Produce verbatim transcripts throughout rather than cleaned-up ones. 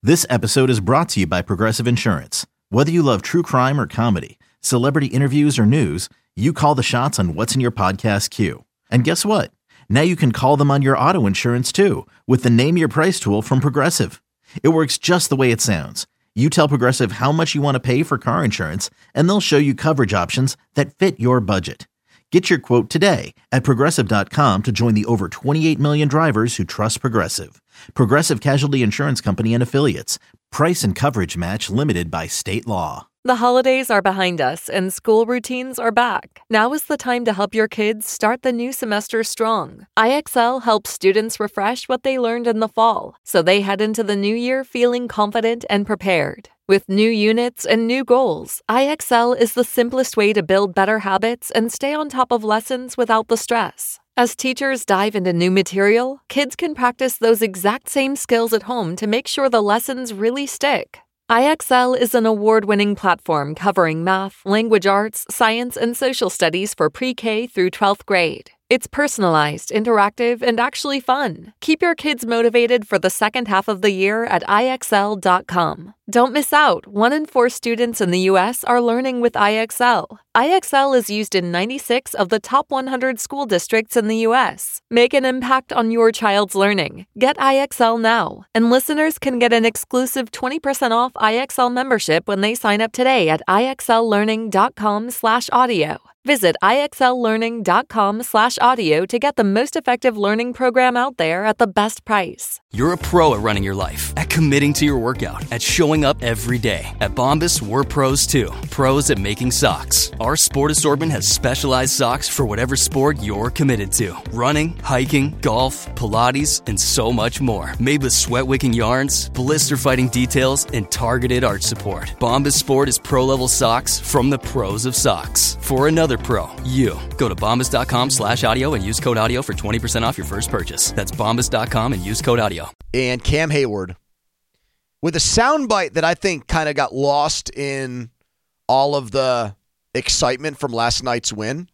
This episode is brought to you by Progressive Insurance. Whether you love true crime or comedy, celebrity interviews or news, you call the shots on what's in your podcast queue. And guess what? Now you can call them on your auto insurance too with the Name Your Price tool from Progressive. It works just the way it sounds. You tell Progressive how much you want to pay for car insurance, and they'll show you coverage options that fit your budget. Get your quote today at Progressive dot com to join the over twenty-eight million drivers who trust Progressive. Progressive Casualty Insurance Company and Affiliates. Price and coverage match limited by state law. The holidays are behind us and school routines are back. Now is the time to help your kids start the new semester strong. I X L helps students refresh what they learned in the fall, so they head into the new year feeling confident and prepared. With new units and new goals, I X L is the simplest way to build better habits and stay on top of lessons without the stress. As teachers dive into new material, kids can practice those exact same skills at home to make sure the lessons really stick. I X L is an award-winning platform covering math, language arts, science, and social studies for pre-K through twelfth grade. It's personalized, interactive, and actually fun. Keep your kids motivated for the second half of the year at I X L dot com. Don't miss out. One in four students in the U S are learning with I X L. I X L is used in ninety-six of the top one hundred school districts in the U S. Make an impact on your child's learning. Get I X L now. And listeners can get an exclusive twenty percent off I X L membership when they sign up today at I X L learning dot com slash audio. Visit I X L learning dot com slash audio to get the most effective learning program out there at the best price. You're a pro at running your life, at committing to your workout, at showing up every day. At Bombas, we're pros too. Pros at making socks. Our sport assortment has specialized socks for whatever sport you're committed to. Running, hiking, golf, Pilates, and so much more. Made with sweat-wicking yarns, blister-fighting details, and targeted arch support. Bombas Sport is pro-level socks from the pros of socks. For another pro, you. Go to bombas.com slash audio and use code audio for twenty percent off your first purchase. That's bombas dot com and use code audio. And Cam Hayward, with a soundbite that I think kind of got lost in all of the excitement from last night's win.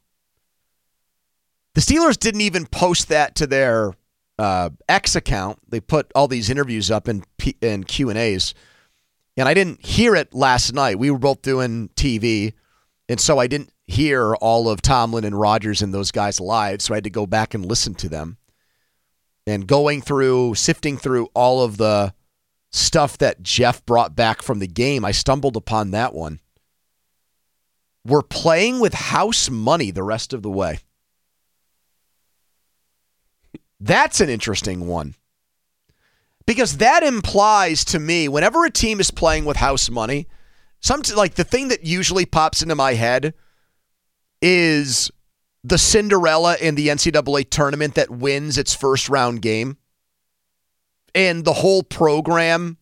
The Steelers didn't even post that to their uh, X account. They put all these interviews up in, P- in Q and A's. And I didn't hear it last night. We were both doing T V, and so I didn't hear all of Tomlin and Rodgers and those guys live, so I had to go back and listen to them. And going through, sifting through all of the stuff that Jeff brought back from the game, I stumbled upon that one. We're playing with house money the rest of the way. That's an interesting one. Because that implies to me, whenever a team is playing with house money, some like the thing that usually pops into my head is the Cinderella in the N C double A tournament that wins its first round game. And the whole program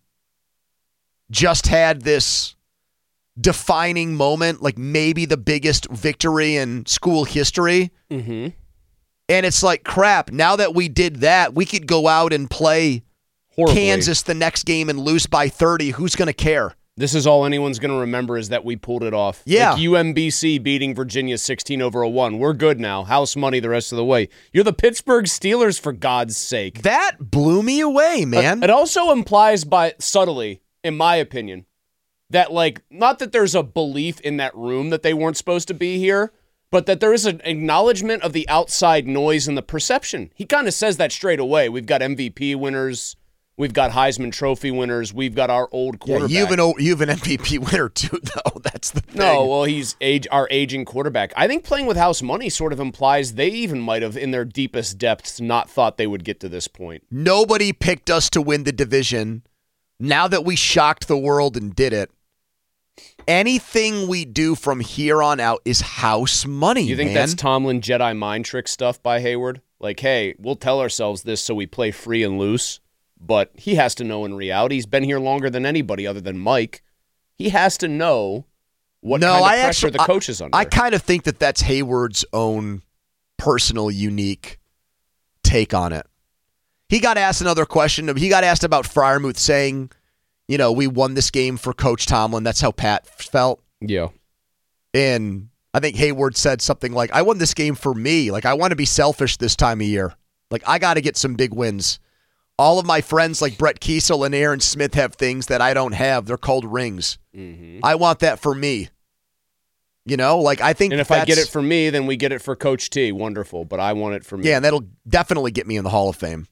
just had this defining moment, like maybe the biggest victory in school history. Mm-hmm. And it's like, crap, now that we did that, we could go out and play Horribly. Kansas the next game and lose by thirty. Who's going to care? This is all anyone's going to remember is that we pulled it off. Yeah. Like U M B C beating Virginia sixteen over a one. We're good now. House money the rest of the way. You're the Pittsburgh Steelers, for God's sake. That blew me away, man. Uh, it also implies by subtly, in my opinion, that like, not that there's a belief in that room that they weren't supposed to be here, but that there is an acknowledgement of the outside noise and the perception. He kind of says that straight away. We've got M V P winners. We've got Heisman Trophy winners. We've got our old quarterback. Yeah, you have an, you have an M V P winner too, though. That's the thing. No, well, he's age our aging quarterback. I think playing with house money sort of implies they even might have, in their deepest depths, not thought they would get to this point. Nobody picked us to win the division. Now that we shocked the world and did it, anything we do from here on out is house money, You think man. that's Tomlin Jedi mind trick stuff by Hayward? Like, hey, we'll tell ourselves this so we play free and loose. But he has to know in reality. He's been here longer than anybody other than Mike. He has to know what no, kind of I pressure actually, the coach is under. I kind of think that that's Hayward's own personal, unique take on it. He got asked another question. He got asked about Freiermuth saying, you know, we won this game for Coach Tomlin. That's how Pat felt. Yeah. And I think Hayward said something like, I won this game for me. Like, I want to be selfish this time of year. Like, I got to get some big wins All of my friends like Brett Kiesel and Aaron Smith have things that I don't have. They're called rings. Mm-hmm. I want that for me. You know, like I think And if that's, I get it for me, then we get it for Coach T. Wonderful. But I want it for me. Yeah, and that'll definitely get me in the Hall of Fame.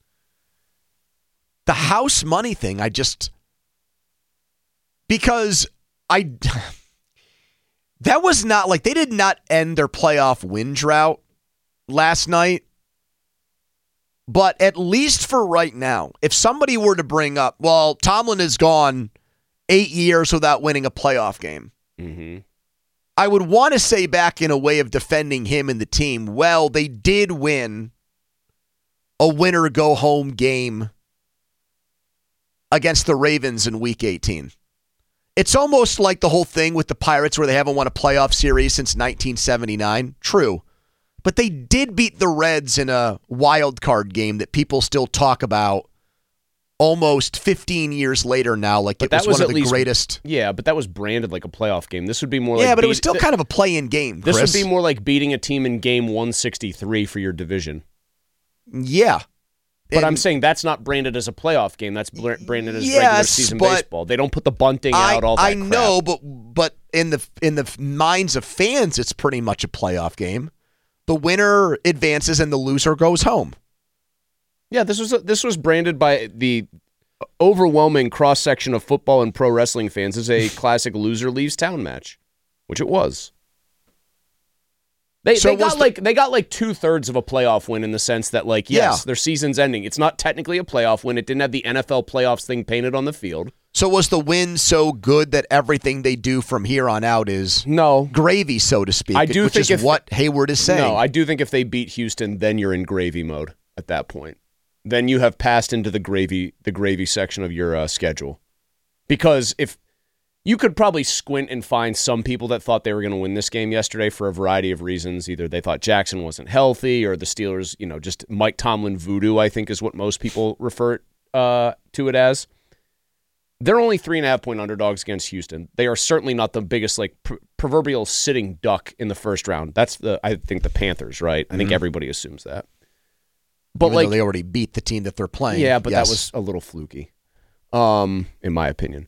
The house money thing, I just... Because I... That was not like... They did not end their playoff win drought last night. But at least for right now, if somebody were to bring up, well, Tomlin has gone eight years without winning a playoff game. Mm-hmm. I would want to say back in a way of defending him and the team, well, they did win a winner-go-home game against the Ravens in Week eighteen. It's almost like the whole thing with the Pirates where they haven't won a playoff series since nineteen seventy-nine. True. But they did beat the Reds in a wild card game that people still talk about almost fifteen years later now, like But it was, that was one of at the least- great. Yeah, but that was branded like a playoff game. This would be more like... Yeah, but it beat- was still th- kind of a play-in game, Chris. This would be more like beating a team in game one sixty-three for your division. Yeah. But And I'm saying that's not branded as a playoff game. That's br- branded as Yes, regular season but baseball. They don't put the bunting I, out, all that I crap. know, but but in the in the minds of fans, it's pretty much a playoff game. The winner advances and the loser goes home. Yeah, this was this was branded by the overwhelming cross section of football and pro wrestling fans as a classic loser leaves town match, which it was. They, So they got was the- like they got like two thirds of a playoff win in the sense that like yes, Yeah. their season's ending. It's not technically a playoff win. It didn't have the N F L playoffs thing painted on the field. So was the win so good that everything they do from here on out is No, gravy, so to speak? I do which think is if- what Hayward is saying. no. I do think if they beat Houston, then you're in gravy mode at that point. Then you have passed into the gravy the gravy section of your uh, schedule, because if you could probably squint and find some people that thought they were going to win this game yesterday for a variety of reasons. Either they thought Jackson wasn't healthy, or the Steelers, you know, just Mike Tomlin voodoo, I think is what most people refer uh, to it as. They're only three and a half point underdogs against Houston. They are certainly not the biggest, like, pr- proverbial sitting duck in the first round. That's the, I think, the Panthers, right? I think everybody assumes that. But Even like, though they already beat the team that they're playing. yeah, but Yes. that was a little fluky, um, in my opinion.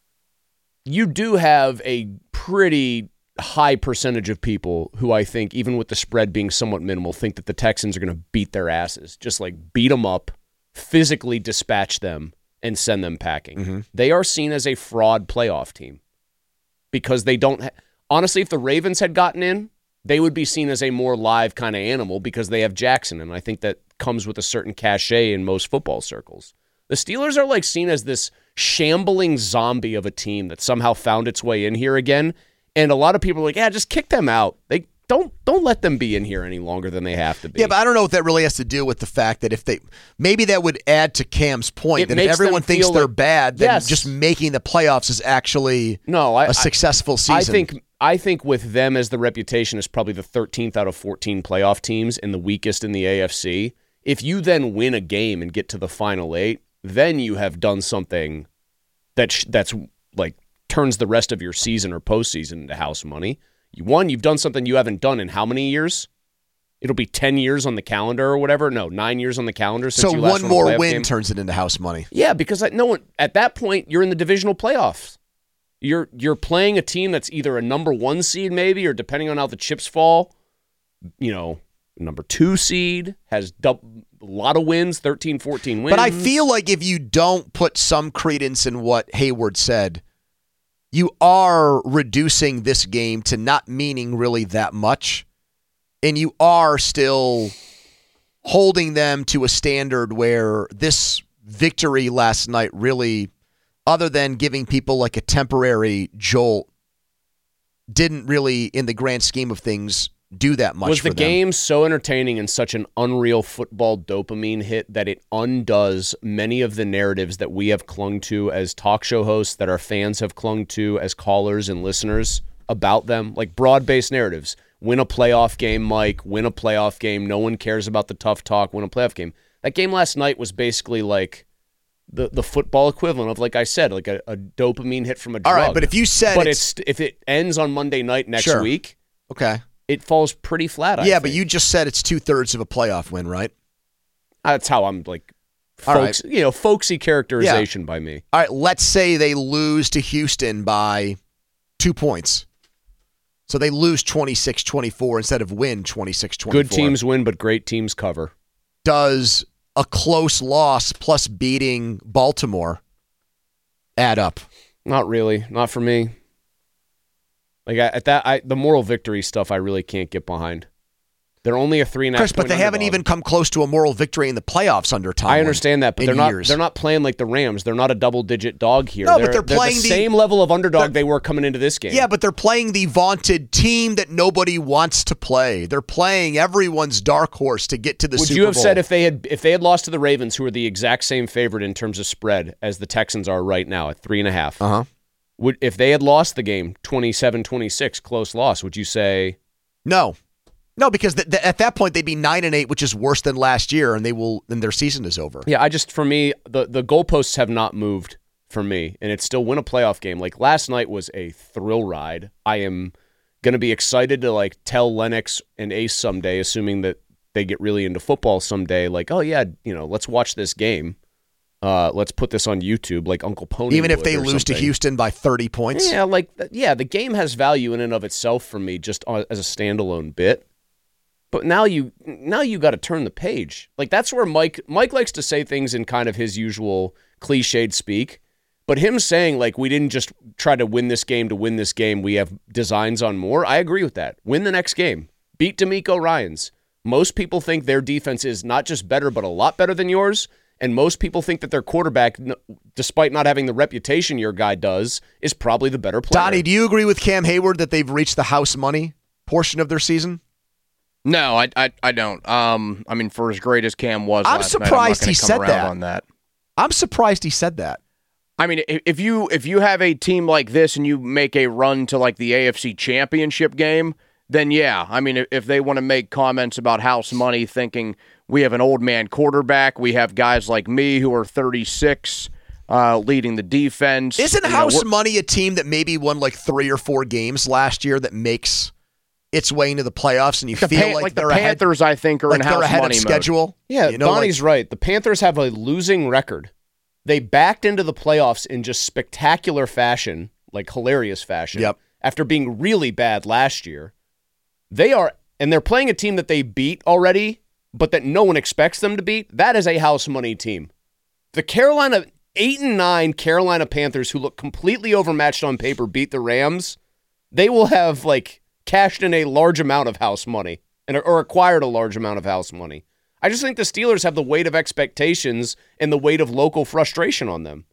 You do have a pretty high percentage of people who I think, even with the spread being somewhat minimal, think that the Texans are going to beat their asses. Just like beat them up, physically dispatch them, and send them packing. Mm-hmm. They are seen as a fraud playoff team because they don't... Ha- Honestly, if the Ravens had gotten in, they would be seen as a more live kind of animal because they have Jackson, and I think that comes with a certain cachet in most football circles. The Steelers are like seen as this shambling zombie of a team that somehow found its way in here again, and a lot of people are like, yeah, just kick them out. They don't don't let them be in here any longer than they have to be. Yeah, but I don't know if that really has to do with the fact that if they, maybe that would add to Cam's point It that if makes everyone them thinks feel they're like- bad, then Yes. just making the playoffs is actually no, I, a successful season. I think I think with them as the reputation as probably the thirteenth out of fourteen playoff teams and the weakest in the A F C, if you then win a game and get to the final eight, then you have done something that sh- that's like turns the rest of your season or postseason into house money. You won, you've done something you haven't done in how many years? It'll be ten years on the calendar or whatever. No, nine years on the calendar since so. you last One won a more playoff win game. turns it into house money. Yeah, because I, no one at that point you're in the divisional playoffs. You're you're playing a team that's either a number one seed maybe, or depending on how the chips fall, you know, number two seed has dub- a lot of wins, thirteen, fourteen wins. But I feel like if you don't put some credence in what Hayward said, you are reducing this game to not meaning really that much, and you are still holding them to a standard where this victory last night really, other than giving people like a temporary jolt, didn't really, in the grand scheme of things, do that much was for the them. game so entertaining and such an unreal football dopamine hit that it undoes many of the narratives that we have clung to as talk show hosts, that our fans have clung to as callers and listeners about them, like broad-based narratives. Win a playoff game, Mike. Win a playoff game. No one cares about the tough talk. Win a playoff game. That game last night was basically like the the football equivalent of, like I said, like a, a dopamine hit from a drug. All right, but if you said but it's, it's if it ends on Monday night next Sure. week, okay, it falls pretty flat. I yeah, but think. you just said it's two thirds of a playoff win, right? That's how I'm like folks, right. you know, folksy characterization yeah. by me. All right, let's say they lose to Houston by two points. So they lose twenty-six twenty-four instead of win twenty-six twenty-four. Good teams win, but great teams cover. Does a close loss plus beating Baltimore add up? Not really. Not for me. Like I, at that, I, the moral victory stuff, I really can't get behind. They're only a three and a half. Chris, but they underdog. haven't even come close to a moral victory in the playoffs under Tom. I understand that, but they're not. Years. They're not playing like the Rams. They're not a double-digit dog here. No, they're, but they're, they're playing the, the same level of underdog they were coming into this game. Yeah, but they're playing the vaunted team that nobody wants to play. They're playing everyone's dark horse to get to the Would Super Bowl. Would you have said if they had if they had lost to the Ravens, who are the exact same favorite in terms of spread as the Texans are right now at three and a half? Uh huh. Would if they had lost the game twenty-seven twenty-six, close loss? Would you say no? No, because th- th- at that point they'd be nine and eight, which is worse than last year, and they will. Then their season is over. Yeah, I just for me the the goalposts have not moved for me, and it's still win a playoff game. Like last night was a thrill ride. I am gonna be excited to like tell Lennox and Ace someday, assuming that they get really into football someday. Like, oh yeah, you know, let's watch this game. Uh, let's put this on YouTube, like Uncle Pony. Even if would they or lose something. to Houston by thirty points. Yeah, like yeah, the game has value in and of itself for me, just as a standalone bit. But now you now you got to turn the page. Like that's where Mike Mike likes to say things in kind of his usual cliched speak. But him saying like we didn't just try to win this game to win this game, we have designs on more. I agree with that. Win the next game. Beat DeMeco Ryans. Most people think their defense is not just better, but a lot better than yours. And most people think that their quarterback, despite not having the reputation your guy does, is probably the better player. Donnie, do you agree with Cam Hayward that they've reached the house money portion of their season? No, I, I, I don't. Um, I mean, for as great as Cam was, I'm last surprised night, I'm he said that. On that. I'm surprised he said that. I mean, if you if you have a team like this and you make a run to like the A F C Championship game, then yeah. I mean, if they want to make comments about house money, thinking we have an old man quarterback, we have guys like me who are thirty-six uh, leading the defense. Isn't you house know, money a team that maybe won like three or four games last year that makes its way into the playoffs, and you the feel Pan- like, like they're the Panthers, ahead, I think, are like in they're house ahead money of mode. schedule? Yeah, you know, Donnie's like, right. The Panthers have a losing record. They backed into the playoffs in just spectacular fashion, like hilarious fashion, Yep. after being really bad last year. They are, and they're playing a team that they beat already, but that no one expects them to beat. That is a house money team. The Carolina, eight and nine Carolina Panthers, who look completely overmatched on paper, beat the Rams. They will have, like, cashed in a large amount of house money and or acquired a large amount of house money. I just think the Steelers have the weight of expectations and the weight of local frustration on them.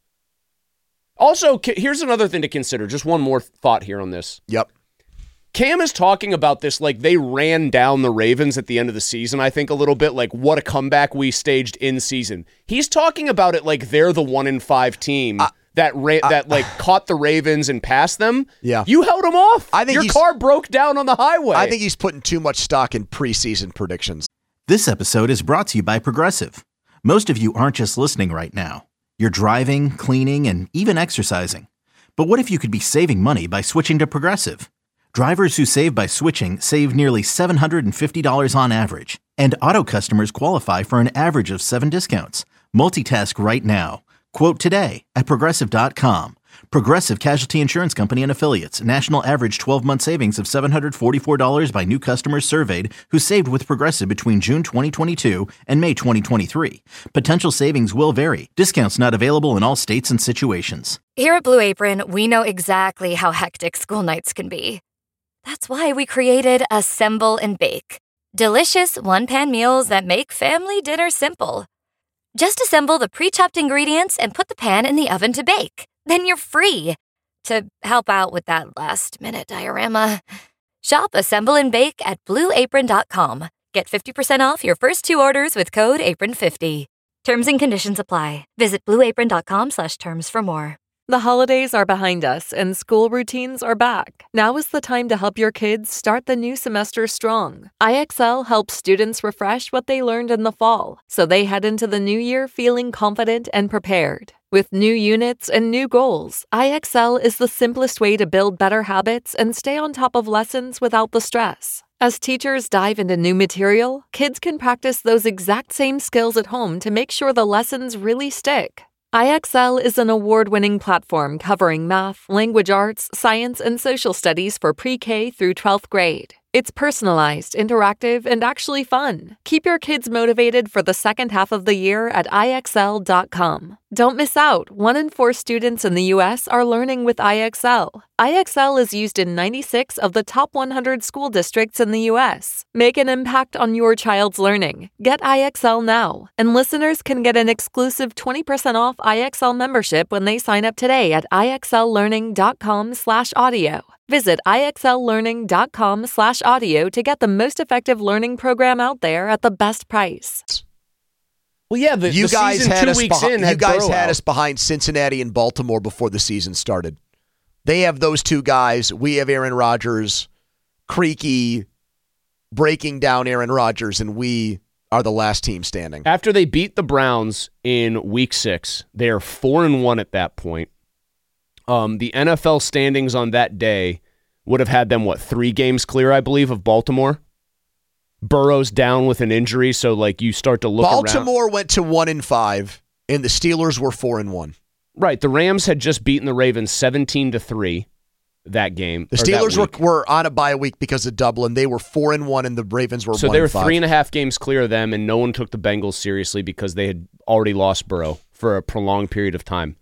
Also, here's another thing to consider. Just one more thought here on this. Yep. Cam is talking about this like they ran down the Ravens at the end of the season, I think, a little bit, like what a comeback we staged in season. He's talking about it like they're the one in five team uh, that ra- uh, that like caught the Ravens and passed them. Yeah. You held them off. I think your car broke down on the highway. I think he's putting too much stock in preseason predictions. This episode is brought to you by Progressive. Most of you aren't just listening right now. You're driving, cleaning, and even exercising. But what if you could be saving money by switching to Progressive? Drivers who save by switching save nearly seven hundred fifty dollars on average. And auto customers qualify for an average of seven discounts. Multitask right now. Quote today at Progressive dot com. Progressive Casualty Insurance Company and Affiliates. National average twelve-month savings of seven hundred forty-four dollars by new customers surveyed who saved with Progressive between June twenty twenty-two and May twenty twenty-three. Potential savings will vary. Discounts not available in all states and situations. Here at Blue Apron, we know exactly how hectic school nights can be. That's why we created Assemble and Bake. Delicious one-pan meals that make family dinner simple. Just assemble the pre-chopped ingredients and put the pan in the oven to bake. Then you're free to help out with that last-minute diorama. Shop Assemble and Bake at blue apron dot com. Get fifty percent off your first two orders with code apron fifty. Terms and conditions apply. Visit blue apron dot com slash terms for more. The holidays are behind us and school routines are back. Now is the time to help your kids start the new semester strong. I X L helps students refresh what they learned in the fall, so they head into the new year feeling confident and prepared. With new units and new goals, I X L is the simplest way to build better habits and stay on top of lessons without the stress. As teachers dive into new material, kids can practice those exact same skills at home to make sure the lessons really stick. I X L is an award-winning platform covering math, language arts, science, and social studies for pre-K through twelfth grade. It's personalized, interactive, and actually fun. Keep your kids motivated for the second half of the year at I X L dot com. Don't miss out. One in four students in the U S are learning with I X L. I X L is used in ninety-six of the top one hundred school districts in the U S. Make an impact on your child's learning. Get I X L now. And listeners can get an exclusive twenty percent off I X L membership when they sign up today at I X L learning dot com slash audio. Visit I X L learning dot com slash audio to get the most effective learning program out there at the best price. Well, yeah, the, you the guys season had two us weeks behi- in You had guys Burrow had out. us behind Cincinnati and Baltimore before the season started. They have those two guys. We have Aaron Rodgers, creaky, breaking down Aaron Rodgers, and we are the last team standing. After they beat the Browns in week six, they are four and one at that point. Um, the N F L standings on that day would have had them, what, three games clear, I believe, of Baltimore? Burrow's down with an injury, so like you start to look around. Baltimore went to one and five, and the Steelers were four and one. Right, the Rams had just beaten the Ravens seventeen to three that game. The Steelers were, were on a bye week because of Dublin. They were four and one, and the Ravens were so one they were and five. three and a half games clear of them, and no one took the Bengals seriously because they had already lost Burrow for a prolonged period of time.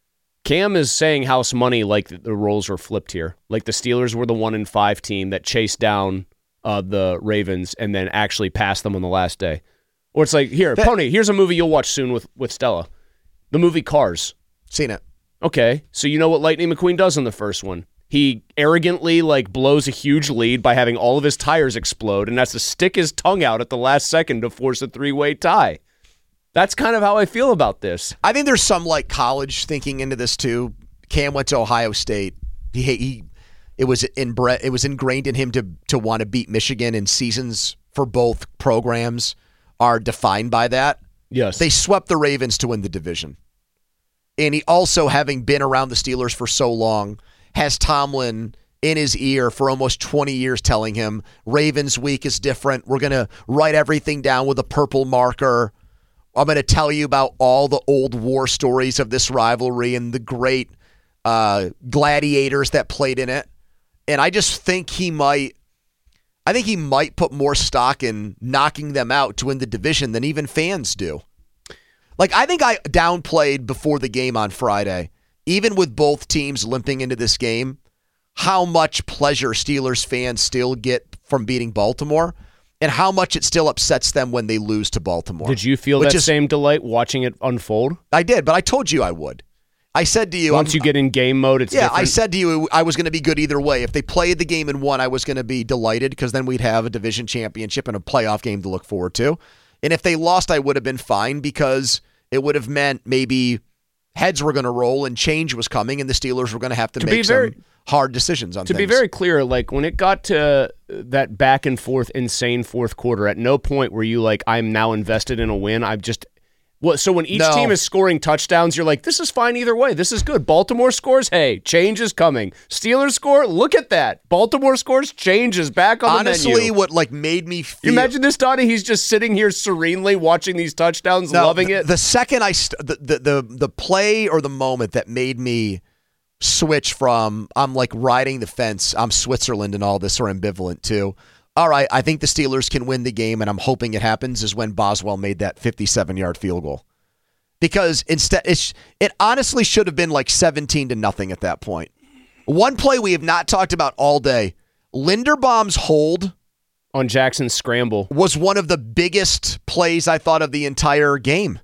Cam is saying house money like the roles were flipped here. Like the Steelers were the one and five team that chased down uh, the Ravens and then actually passed them on the last day. Or it's like, here, that, Pony, here's a movie you'll watch soon with, with Stella. The movie Cars. Seen it. Okay, so you know what Lightning McQueen does in the first one? He arrogantly like blows a huge lead by having all of his tires explode and has to stick his tongue out at the last second to force a three-way tie. That's kind of how I feel about this. I think there's some like college thinking into this too. Cam went to Ohio State. He he, it was inbred, it was ingrained in him to to want to beat Michigan, and seasons for both programs are defined by that. Yes, they swept the Ravens to win the division, and he also, having been around the Steelers for so long, has Tomlin in his ear for almost twenty years telling him Ravens week is different. We're gonna write everything down with a purple marker. I'm going to tell you about all the old war stories of this rivalry and the great uh, gladiators that played in it. And I just think he might, I think he might put more stock in knocking them out to win the division than even fans do. Like, I think I downplayed before the game on Friday, even with both teams limping into this game, how much pleasure Steelers fans still get from beating Baltimore. And how much it still upsets them when they lose to Baltimore. Did you feel that is, same delight watching it unfold? I did, but I told you I would. I said to you... Once I'm, you get in game mode, it's yeah, different. I said to you I was going to be good either way. If they played the game and won, I was going to be delighted because then we'd have a division championship and a playoff game to look forward to. And if they lost, I would have been fine because it would have meant maybe heads were going to roll and change was coming and the Steelers were going to have to, to make very, some hard decisions on to things. To be very clear, like when it got to that back and forth insane fourth quarter, at no point were you like, I'm now invested in a win. I'm just what so when each no. team is scoring touchdowns, you're like, this is fine either way. This is good. Baltimore scores, hey, change is coming. Steelers score, look at that. Baltimore scores, change is back on Honestly, the menu. what like made me feel... You imagine this, Donnie, he's just sitting here serenely watching these touchdowns, no, loving the, it. The second I st- the, the the the play or the moment that made me switch from I'm like riding the fence, I'm Switzerland and all this, or ambivalent too. All right, I think the Steelers can win the game, and I'm hoping it happens, is when Boswell made that fifty-seven-yard field goal. Because instead, it, it honestly should have been like seventeen to nothing at that point. One play we have not talked about all day, Linderbaum's hold on Jackson's scramble was one of the biggest plays I thought of the entire game.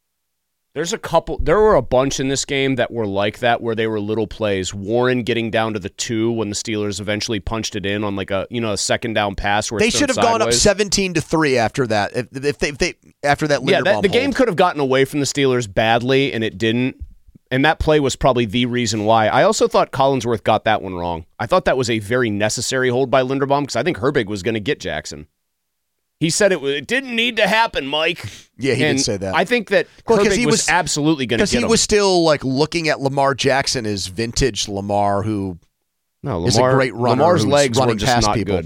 There's a couple, there were a bunch in this game that were like that, where they were little plays. Warren getting down to the two when the Steelers eventually punched it in on like a, you know, a second down pass where they it's should have sideways. gone up seventeen to three after that. If, if they, if they, after that, Linderbaum yeah, that, the game hold. could have gotten away from the Steelers badly, and it didn't. And that play was probably the reason why. I also thought Collinsworth got that one wrong. I thought that was a very necessary hold by Linderbaum because I think Herbig was going to get Jackson. He said it, it didn't need to happen, Mike. Yeah, he and did say that. I think that well, Herbig he was, was absolutely going to get him. Because he was still like looking at Lamar Jackson as vintage Lamar, who no, Lamar, is a great runner. Lamar's who's legs running were just past not people. good.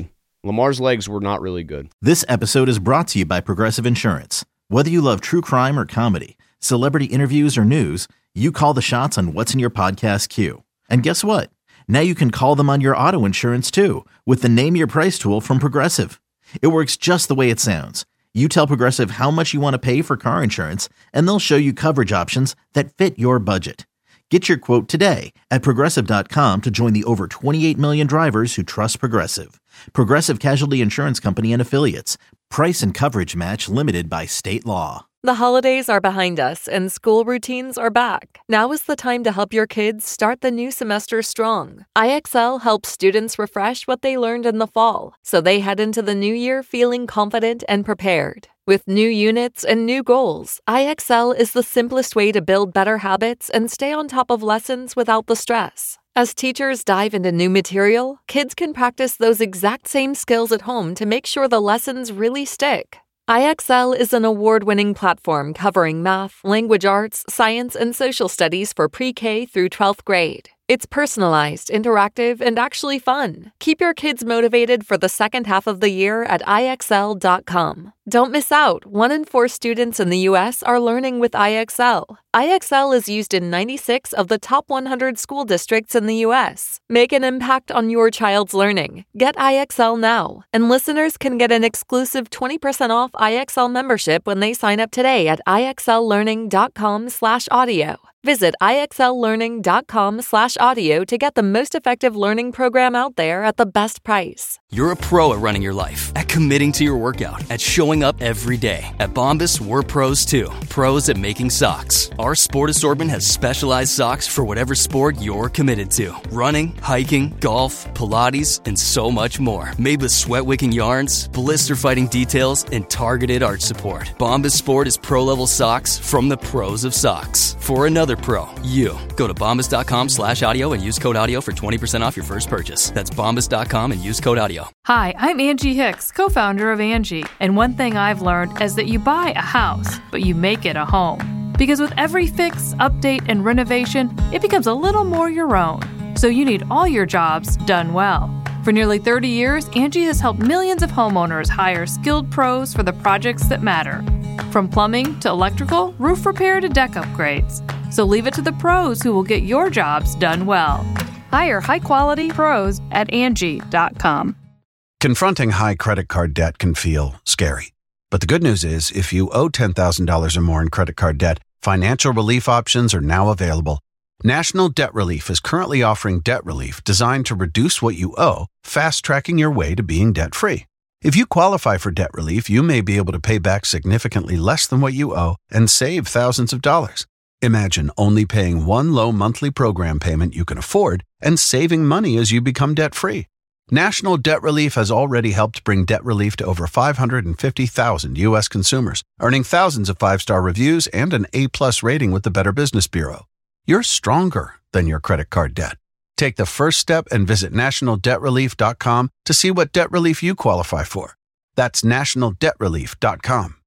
Lamar's legs were not really good. This episode is brought to you by Progressive Insurance. Whether you love true crime or comedy, celebrity interviews or news, you call the shots on what's in your podcast queue. And guess what? Now you can call them on your auto insurance too with the Name Your Price tool from Progressive. It works just the way it sounds. You tell Progressive how much you want to pay for car insurance, and they'll show you coverage options that fit your budget. Get your quote today at Progressive dot com to join the over twenty-eight million drivers who trust Progressive. Progressive Casualty Insurance Company and Affiliates. Price and coverage match limited by state law. The holidays are behind us and school routines are back. Now is the time to help your kids start the new semester strong. I X L helps students refresh what they learned in the fall, so they head into the new year feeling confident and prepared. With new units and new goals, I X L is the simplest way to build better habits and stay on top of lessons without the stress. As teachers dive into new material, kids can practice those exact same skills at home to make sure the lessons really stick. I X L is an award-winning platform covering math, language arts, science, and social studies for pre-K through twelfth grade. It's personalized, interactive, and actually fun. Keep your kids motivated for the second half of the year at I X L dot com. Don't miss out. One in four students in the U S are learning with I X L. I X L is used in ninety-six of the top one hundred school districts in the U S. Make an impact on your child's learning. Get I X L now. And listeners can get an exclusive twenty percent off I X L membership when they sign up today at I X L learning dot com slash audio. Visit I X L learning dot com slash audio to get the most effective learning program out there at the best price. You're a pro at running your life, at committing to your workout, at showing up every day. At Bombas, we're pros too. Pros at making socks. Our sport assortment has specialized socks for whatever sport you're committed to. Running, hiking, golf, Pilates, and so much more. Made with sweat-wicking yarns, blister-fighting details, and targeted arch support. Bombas Sport is pro-level socks from the pros of socks. For another pro, you. Go to bombas dot com slash audio and use code audio for twenty percent off your first purchase. That's bombas dot com and use code audio. Hi, I'm Angie Hicks, co-founder of Angie. And one thing I've learned is that you buy a house, but you make it a home. Because with every fix, update, and renovation, it becomes a little more your own. So you need all your jobs done well. For nearly thirty years, Angie has helped millions of homeowners hire skilled pros for the projects that matter. From plumbing to electrical, roof repair to deck upgrades. So leave it to the pros who will get your jobs done well. Hire high-quality pros at Angie dot com. Confronting high credit card debt can feel scary. But the good news is, if you owe ten thousand dollars or more in credit card debt, financial relief options are now available. National Debt Relief is currently offering debt relief designed to reduce what you owe, fast-tracking your way to being debt-free. If you qualify for debt relief, you may be able to pay back significantly less than what you owe and save thousands of dollars. Imagine only paying one low monthly program payment you can afford and saving money as you become debt-free. National Debt Relief has already helped bring debt relief to over five hundred fifty thousand U S consumers, earning thousands of five-star reviews and an A-plus rating with the Better Business Bureau. You're stronger than your credit card debt. Take the first step and visit national debt relief dot com to see what debt relief you qualify for. That's national debt relief dot com.